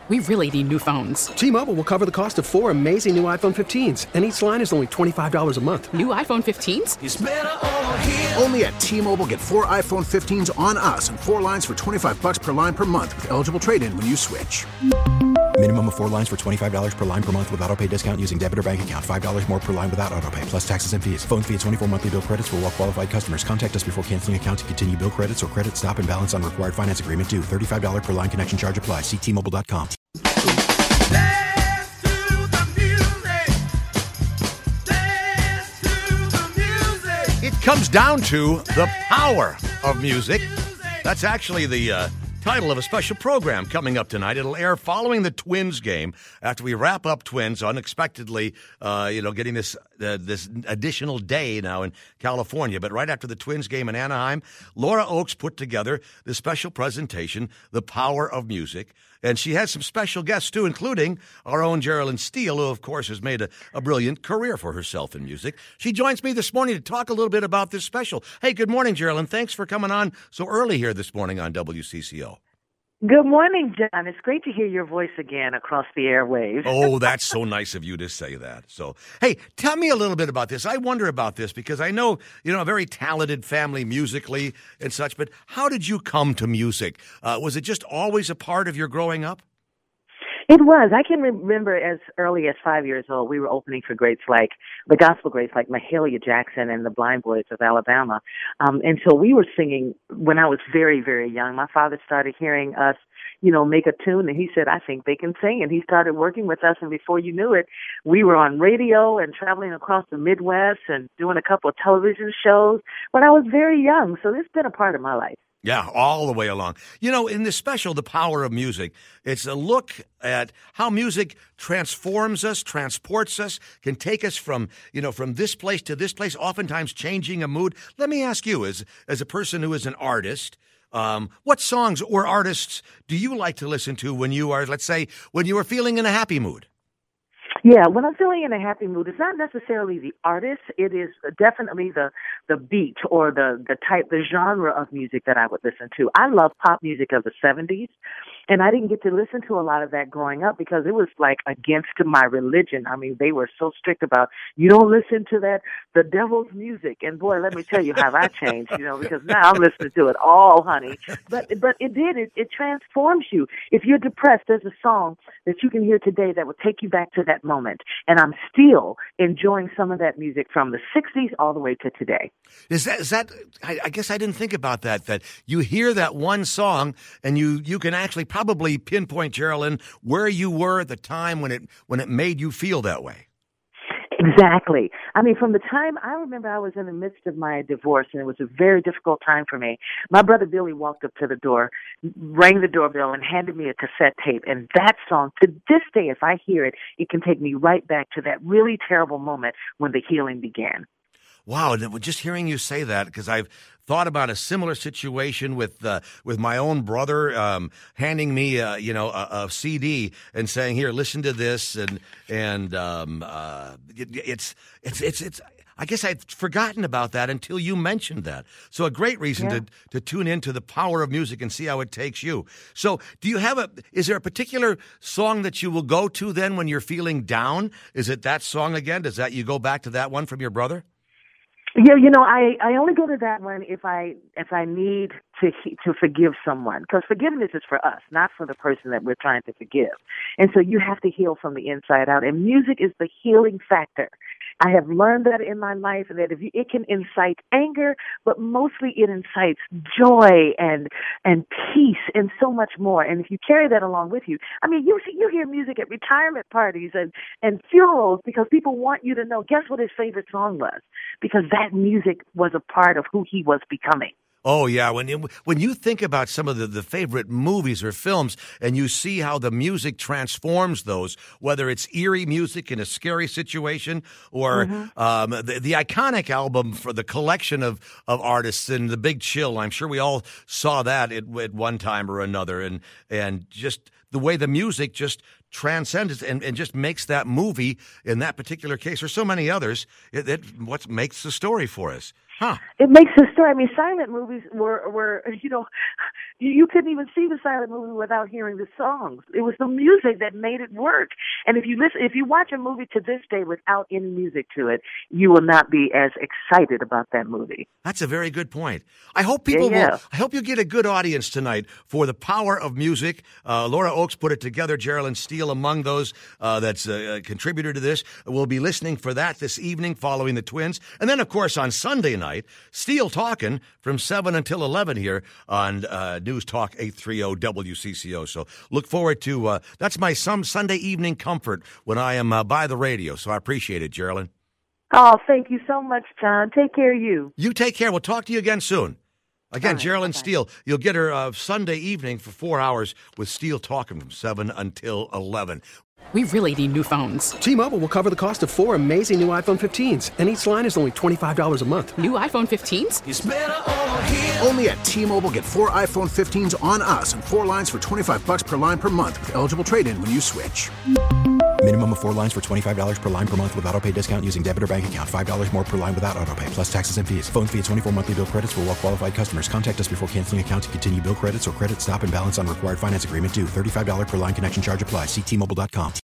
We really need new phones. T-Mobile will cover the cost of 4 amazing new iPhone 15s, and each line is only $25 a month. New iPhone 15s? It's better over here. Only at T-Mobile, get 4 iPhone 15s on us and 4 lines for $25 per line per month with eligible trade-in when you switch. Minimum of 4 lines for $25 per line per month with autopay discount using debit or bank account. $5 more per line without autopay, plus taxes and fees. Phone fee at 24 monthly bill credits for well-qualified customers. Contact us before canceling account to continue bill credits or credit stop and balance on required finance agreement due. $35 per line connection charge applies. See T-Mobile.com. It comes down to the power of music. That's actually the title of a special program coming up tonight. It'll air following the Twins game after we wrap up Twins unexpectedly, getting this additional day now in California. But right after the Twins game in Anaheim, Laura Oakes put together this special presentation, The Power of Music. And she has some special guests, too, including our own Geraldine Steele, who, of course, has made a brilliant career for herself in music. She joins me this morning to talk a little bit about this special. Hey, good morning, Geraldine. Thanks for coming on so early here this morning on WCCO. Good morning, John. It's great to hear your voice again across the airwaves. Oh, that's so nice of you to say that. So, hey, tell me a little bit about this. I wonder about this because I know, a very talented family musically and such, but how did you come to music? Was it just always a part of your growing up? It was. I can remember as early as 5 years old, we were opening for greats like the gospel greats like Mahalia Jackson and the Blind Boys of Alabama. And so we were singing when I was very, very young. My father started hearing us, make a tune, and he said, I think they can sing. And he started working with us, and before you knew it, we were on radio and traveling across the Midwest and doing a couple of television shows when I was very young. So it's been a part of my life. Yeah, all the way along. In this special, The Power of Music, it's a look at how music transforms us, transports us, can take us from this place to this place, oftentimes changing a mood. Let me ask you, as a person who is an artist, what songs or artists do you like to listen to when you are, let's say, when you are feeling in a happy mood? Yeah, when I'm feeling in a happy mood, it's not necessarily the artist. It is definitely the beat or the genre of music that I would listen to. I love pop music of the 70s, and I didn't get to listen to a lot of that growing up because it was like against my religion. I mean, they were so strict about, you don't listen to the devil's music. And boy, let me tell you how that changed, because now I'm listening to it all, honey. But it transforms you. If you're depressed, there's a song that you can hear today that will take you back to that moment. And I'm still enjoying some of that music from the 60s all the way to today. Is that I guess I didn't think about that you hear that one song and you can actually probably pinpoint, Geraldine, where you were at the time when it made you feel that way. Exactly. I mean, from the time I remember I was in the midst of my divorce, and it was a very difficult time for me. My brother Billy walked up to the door, rang the doorbell, and handed me a cassette tape. And that song, to this day, if I hear it, it can take me right back to that really terrible moment when the healing began. Wow, just hearing you say that, because I've thought about a similar situation with my own brother handing me a CD and saying, "Here, listen to this," and it's. I guess I'd forgotten about that until you mentioned that. So a great reason to tune into the power of music and see how it takes you. So is there a particular song that you will go to then when you're feeling down? Is it that song again? You go back to that one from your brother? Yeah, I only go to that one if I need to forgive someone, because forgiveness is for us, not for the person that we're trying to forgive. And so you have to heal from the inside out, and music is the healing factor. I have learned that in my life, that it can incite anger, but mostly it incites joy and peace and so much more. And if you carry that along with you, I mean, you hear music at retirement parties and funerals because people want you to know, guess what his favorite song was? Because that music was a part of who he was becoming. Oh, yeah. When you think about some of the favorite movies or films and you see how the music transforms those, whether it's eerie music in a scary situation or the iconic album for the collection of artists in The Big Chill, I'm sure we all saw that at one time or another. And just the way the music just transcends and just makes that movie, in that particular case, or so many others, what makes the story for us. Huh. It makes the story. I mean, silent movies were you couldn't even see the silent movie without hearing the songs. It was the music that made it work. And if you watch a movie to this day without any music to it, you will not be as excited about that movie. That's a very good point. I hope people will. I hope you get a good audience tonight for The Power of Music. Laura Oakes put it together. Geraldine Steele among those that's a contributor to this. We'll be listening for that this evening following the Twins. And then, of course, on Sunday night, Steele Talkin' from 7 until 11 here on News Talk 830 WCCO. So look forward to that's my Sunday evening comfort when I am by the radio. So I appreciate it, Geraldine. Oh, thank you so much, John. Take care of you. You take care. We'll talk to you again soon. Again, right, Geraldine Steele. You'll get her Sunday evening for 4 hours with Steele Talkin' from 7 until 11. We really need new phones. T-Mobile will cover the cost of 4 amazing new iPhone 15s, and each line is only $25 a month. New iPhone 15s? It's better over here. Only at T-Mobile, get 4 iPhone 15s on us and 4 lines for $25 per line per month with eligible trade-in when you switch. Minimum of 4 lines for $25 per line per month with autopay discount using debit or bank account. $5 more per line without autopay, plus taxes and fees. Phone fee at 24 monthly bill credits for well-qualified customers. Contact us before canceling account to continue bill credits or credit stop and balance on required finance agreement due. $35 per line connection charge applies. See T-Mobile.com.